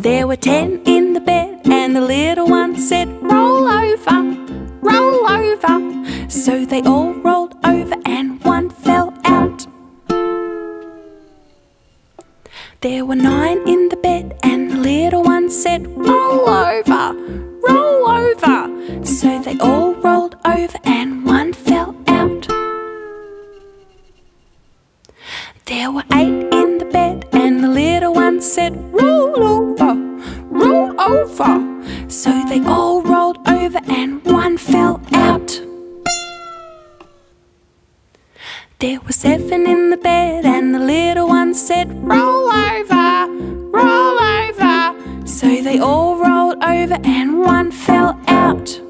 There were 10 in the bed, and the little one said, roll over, roll over. So they all rolled over and one fell out. There were 9 in the bed, and the little one said, roll over, roll over. So they all rolled over and one fell out. There were 8 in the bed, and the little one said, roll over, roll over. So they all rolled over and one fell out. There were 7 in the bed, and the little one said, roll over, roll over. So they all rolled over and one fell out.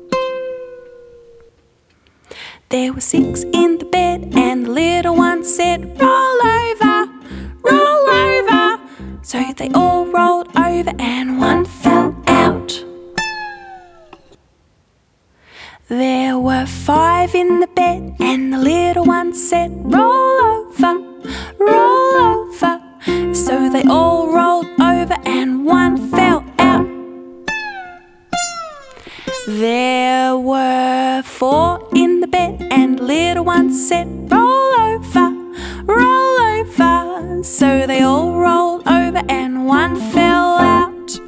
There were 6 in the bed, and the little one said, roll over, roll over. So they all rolled over and one fell out. There were 5 in the bed, and the little one said, roll over, roll over. So they all rolled over and one fell out. There were 4 in the bed, and the little one said, roll over, roll over. So they all rolled over and one fell out.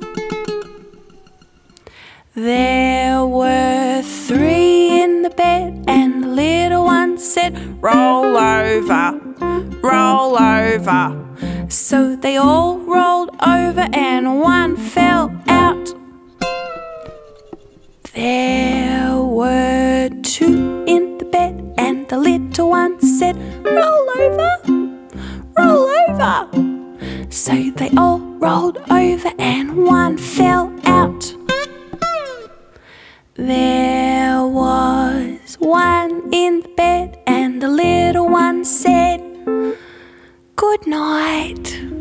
There were 3 in the bed, and the little one said, roll over, roll over. So they all rolled over and one fell out. There were 2 in the bed, and the little one said, roll over, roll over. So they all rolled over and one fell out. There was 1 in the bed, and the little one said, good night.